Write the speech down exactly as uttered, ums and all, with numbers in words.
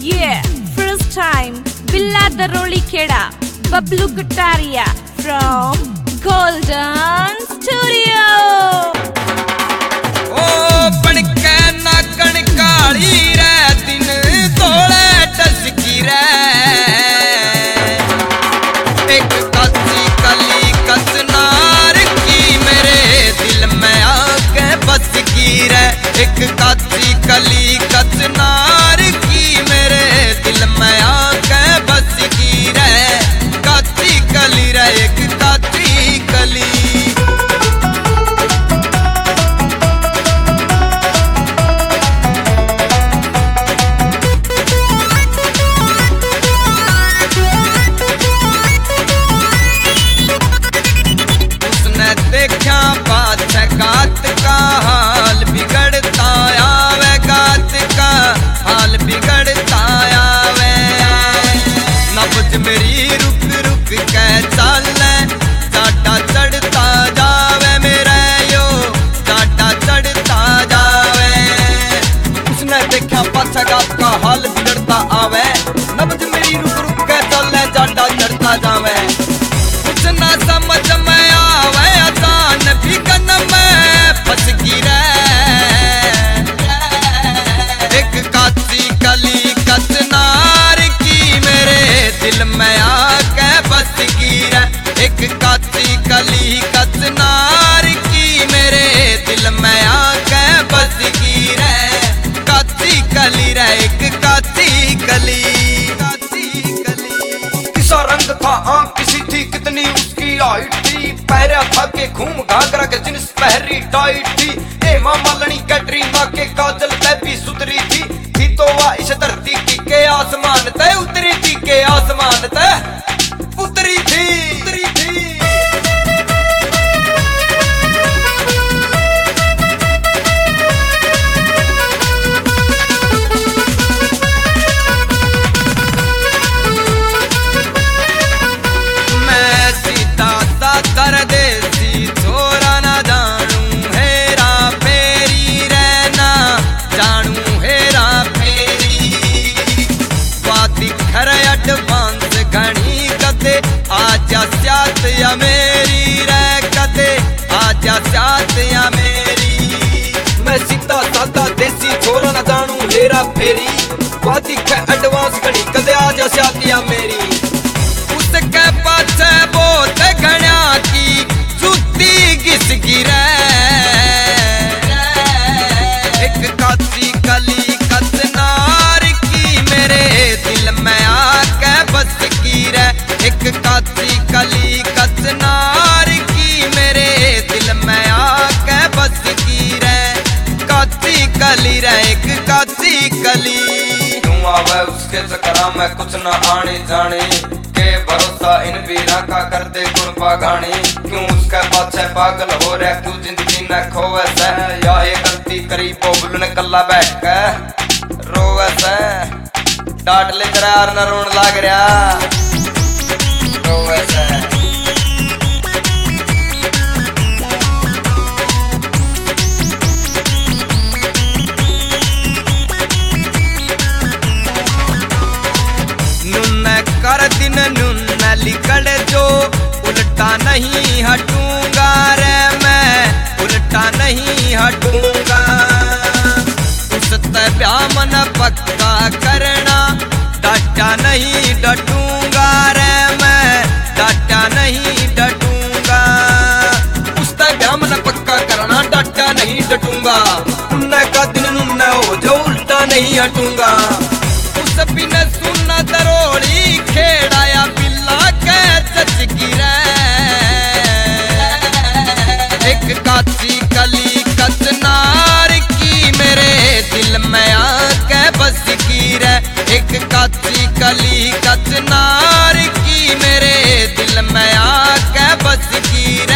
Yeah, first time Billa Daroli Kheda, Bablu Kataria from Golden Studio. Oh, बनके नाकन काली रे दिन तोले टसकी रे एक कच्ची कली कसनार की मेरे दिल में आके बस की रे एक कच्ची कली कसनार की मेरे दिल में आके बस की रे कच्ची कली रे एक कच्ची कली देखा बात गात का हाल बिगड़ता आवे गात का हाल बिगड़ता आवे नब्ज मेरी रुक रुक के चाले जाटा चढ़ता जावे मेरा यो जाटा चढ़ता जावे उसने देखा बात गात का हाल बिगड़ता आवे नब्ज मेरी रुक रुक के चाले जाटा चढ़ता जावे कुछ ना समझ में आवे भी कदम में फंस गिरा एक काची कली कसनार की मेरे दिल में आके बस गिरा एक काची कली कसनार की मेरे दिल में आके बस गिरा काची कली रे एक काची कली काची कली किसा रंग था आंख किसी थी कितनी उसकी हाइट थी पैरा था के घूम घाघरा के जींस पहरी टाइट थी ए मामा लनी कैटरीना के काजल तैपी सुतरी थी थी तो वह इस धरती की के आसमान तय उतरी थी के आसमान तय उतरी थी उतरी थी मैं सीधा सा कर दे एडवांस घनी कदे आजा साथ या मेरी रे कदे आजा साथ या मेरी मैं सीधा सादा देसी छोरा न जानू हेरा फेरी वादी के एडवांस घनी कदे आजा साथ या मेरी उसके पाछे बहुत घणा की जुती घिस गिरे एक काची कली कसनार की मेरे दिल में बस की रे एक काची कली कसनार की मेरे दिल में आके बस की रे काची कली रे एक काची कली क्यों आवे उसके चक्करा में कुछ न आने जाने के भरोसा इन वीरा का कर दे गुरबा गाने क्यों उसके पाछे पागल हो रहा क्यों जिंदगी न खोवे से या ये गलती करी बोबलू ने कल्ला बैठ के रोवे से डांट ले जरा यार ना रोन लाग रहा तो वैसे नुन्न कर दिन नुन्न लिकड़ जो उल्टा नहीं हटूंगा रे मैं उल्टा नहीं हटूंगा उस ब्यामन पक्का करना डाटा नहीं डटूंगा रे मैं डाटा नहीं डटूंगा उस ब्यामन पक्का करना डाटा नहीं डटूंगा उन्ना का दिन नुन्ना हो जो उल्टा नहीं हटूंगा उस बिना सुनना दरोड़ी खेड़ाया बिल्ला के सच गिरा एक काची कली कसनार की मेरे दिल में आके बस की रे एक काची कली कसनार की मेरे दिल में आके बस की रे